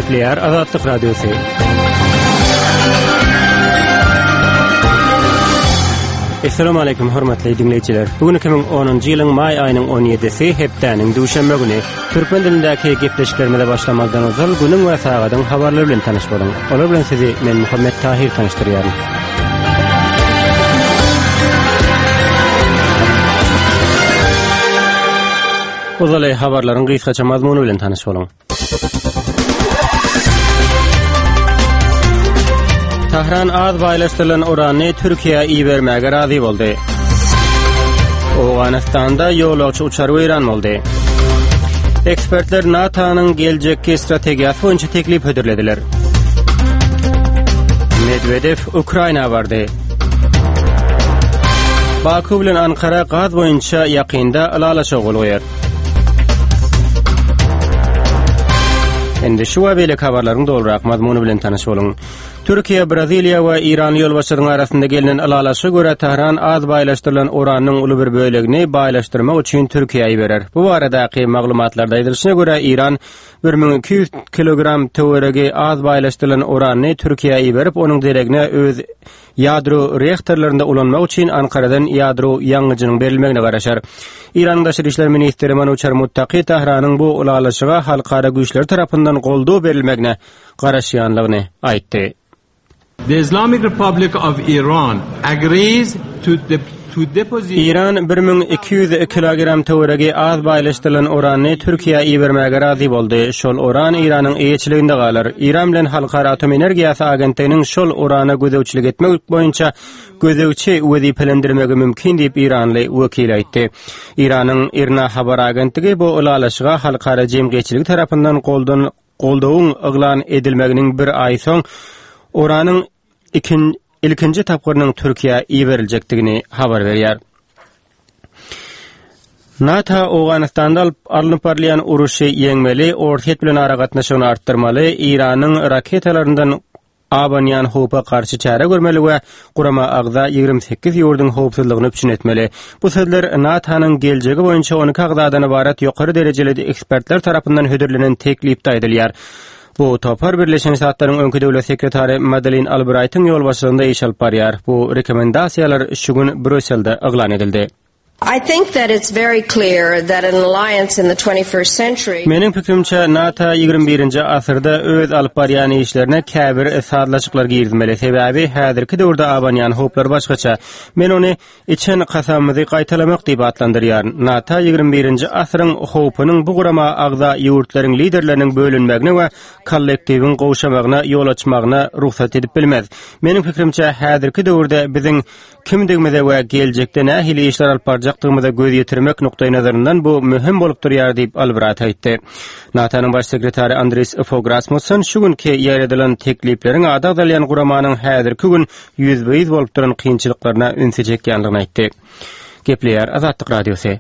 Kepler Azadlık Radyosu. Assalamu alaykum hormatly dinleyijiler. Bugün 2010-njy ýylyň may aýynyň 17-si hepdäniň duşanba güni türkmen dilindäki gepleşiklerimize başlamaldan öňe günüň we sagatyň habarlary bilen tanyş boluň. Olar bilen sizi men Muhammed Tahir tanıştyrýarym. Ozalay habarlaryň gysgaça mazmuny bilen tanyş boluň. Tahran az baýlaşdyrylan urany Türkiýe iýermäge razy boldy. Awganistanda ýolagçy uçary weýran boldy. Ekspertler NATO'nyň geljekki strategiýasy boýunça teklip ödürlediler. Medvedev Ukraina bardy. Baku bilen Ankara gaz boýunça ýakynda alalaşa gol goýar. Endi şu we belek habarlaryň dolrak mazmuny bilen tanyş boluň. Türkiýe, Braziliýa we İran ýolbaşçylaryň arasynda gelinen alalaşa göre Tahran az baýlaşdyrylan uranyň uly bir bölegini baýlaşdyrmak üçin Türkiýe'ye berer. Bu baradaky maglumatlarda aýdylyşyna göre İran 1200 kilogram töweregi az baýlaşdyrylan urany Türkiýe'ye berip onuň deregine öz ýadro reaktorlarynda ulanmak üçin Ankaradan ýadro ýangyjynyň berilmegine garaşar. İran Daşary işler ministri Manuçar Muttaqi Tahranyň bu ulalaşyga halkara güýçler tarapyndan goldaw berilmegine garaşýanlygyny aýtdy. The Islamic Republic of Iran agrees to deposit İran 1200 kilogram töweregi az baýlaşdyrylan urany Türkiýe'ye iýermäge razy boldy. Şol uran İranyň eýetçiliginde galar. İran bilen Halkara Atom Energiýasy Agentliginiň şol urana gözegçilik etmek boýunça gözegçi wezipelendirmegi mümkin diýip İranly wekil aýtdy. İranyň Irna habar agentligi bu ulalaşyga halkara jemgyýetçilik tarapyndan goldawyň yglan edilmeginiň bir aý soň uranyň ilkinji tapgyrynyň Türkiýe'ye iýeriljekdigini habar berýär. NATO Awganistanda alınıp barlayan uruşy ýeňmeli, ortat bilen ara gatnaşygyny artdyrmaly, İranyň raketalaryndan abanyan hopa karşı çare görmeli we Gurama agda 28 ýurdun howpsuzlygyny üçinetmeli. Bu sözler NATO'nyň geljegi boýunça 12 agdadan ibaret ýokary derejeli ekspertler tarapyndan hödürlenen teklipde aýdylýar. Bu topar Birleşen Ştatlaryň öňkü döwlet sekretary Madeleine Albrightyň ýolbaşçylygynda iş alyp barýar. Bu rekomendasiýalar şu gün Brüsselde eglan edildi. I think that it's very clear that an alliance in the 21st century. Mening pikrimçe NATO 21-nji asyrda öz alyp barýan işlerine käbir sadlaşyklar girmeli. Sebäbi häzirki döwürde abanyan hoplar başgaça. Men ony içen kasamyzy gaýtalamak diýip atlandyrýar. NATO 21-nji asyryň hopynyň bu gurama agda ýurtlaryň liderleriniň bölünmegine we kollektiwiň gowşamagyna ýol açmagyna ruhsat edip bilmez. Mening pikrimçe häzirki döwürde biziň kimdigimize we geljekde nähili işler alyp barjakdygymyza göz ýetirmek noktaý nazaryndan bu mühim bolup durýar diýip Albright aýtdy. NATO'nyň baş sekretary Andreas Fogh Rasmussen şu günki ýeredilen teklipleriň adagdalyan guramanyň häzirki gün ýüzbeýiz bolup duran kynçylyklaryna ünsejek ýanlygyny aýtdy. Gepler Azadlyk Radiosu.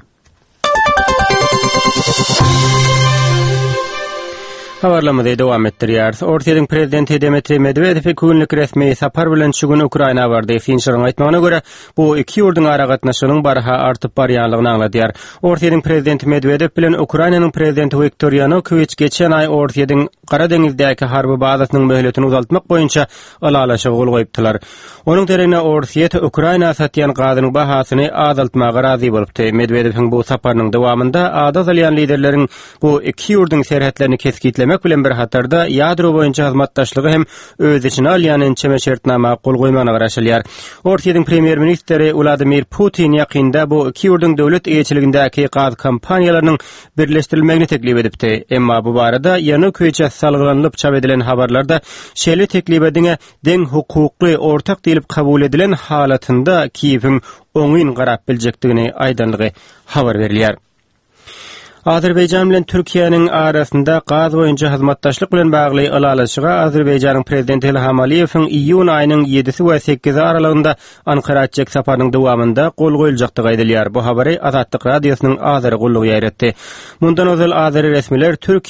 Habarlamada dowam etdirýär. Ortaýyň prezidenti Dmitri Medvedew günlük resmi sapar bilen şu gün Ukraina bardy. Finşerin aýtmagyna görä, bu iki ýurdun ara gatnaşygynyň barha artyp barýanlygyny aňladýar. Ortaýyň prezidenti Medvedew bilen Ukrainanyň prezidenti Viktor Yanukovych geçen aý Ortaýyň Kara Deňizdäki harby bazasynyň möhletini uzaltmak boýunça alalaşyga gol goýupdylar. Onuň derine Ortaýy Ukraina satýan gazynyň bahasyny azaltmaga razy bolupdy. Medvedewiň bu saparynyň dowamında adazalyan liderleriň bu iki ýurdun serhetlerini keskitlemek bilen bir hatarda ýadro boýunça hyzmatdaşlygy hem öz içine alýan çemeşertnama gol goýmagyna garaşylýar. Ortaýyň premier ministri Vladimir Putin ýakynda bu iki ýurdun döwlet eýetçiligindäki gaz kampaniýalarynyň birleşdirilmegini teklip edipdi. Emma bu barada Yanukovycha salgylanyp çap edilen habarlarda şeýle teklip edine deň hukukly ortak diýilip kabul edilen halatynda Kiýewiň oňyn garap biljekdigini aýdanlygy habar berilýär. Azerbaycan bilen Türkiýanyň arasynda gaz boýunça hyzmatdaşlyk bilen bagly alalaşyga Azerbayjanyň prezidenti Ilham Aliýewiň iýun aýynyň 7-si we 8-i aralygynda Ankara çek saparynyň dowamında gol goýuljakdygy aýdylýar. Bu habary Azadlyk radiosynyň Azeri gullugy ýaratdy. Mundan özel Azeri resmiler Türkiýe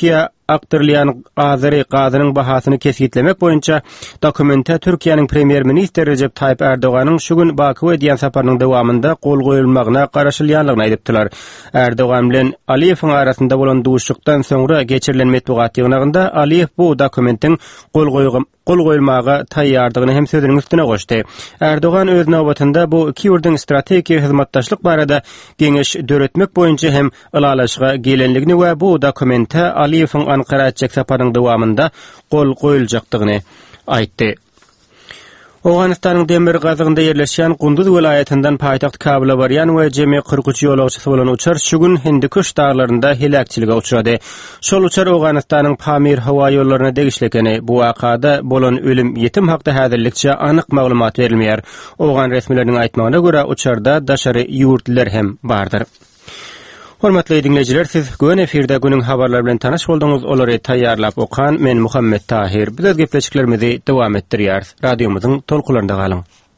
aktyrlayan Azeri gazynyň bahasyny kesgitlemek boýunça dokumentde Türkiýanyň premier ministri Recep Tayyip Erdoganyň şu gün Bakyga edýän saparynyň dowamında kol goýulmagyna garaşylýanlygyny aýdypdylar. Erdogan bilen Aliýewiň arasynda bolan duşlukdan soňra geçirilen medeniýet ýygnagynda Aliýew bu dokumentin kol goýulmagy taýýardygyny hem sözüniň üstüne goşdy. Erdogan öz nowbatynda bu iki ýurdun strategik hyzmatdaşlyk barada geňeş döretmek boýunça hem ylalaşyga gelenligini we bu dokumentde Aliýewiň Ankara etjek saparynyň dowamında kol goýuljakdygyny aýtdy. Awganistanyň demir gazygynda ýerleşýän Gunduz welaýatyndan paýtaxt Kabula barýan we jemi 43 ýolagçysy bolan uçar şu gün Hindikuş daglarynda helakçylyga uçrady. Şol uçar Awganistanyň Pamir hawa ýollaryna degişlikeni, bu wakada bolan ölüm ýetim hakda häzirlikçe anyk maglumat berilmeýär. Awgan resmileriniň aýtmagyna görä uçarda daşary ýurtlar hem bardyr. Hormatly dinleyijiler, siz gün efirde günüň habarlary bilen tanaş bolduňyz. Olary taýýarlap okan men Muhammed Tahir. Biz gepleşiklerimizi dowam etdirýär. Radiomyzyň tolkularynda galyň.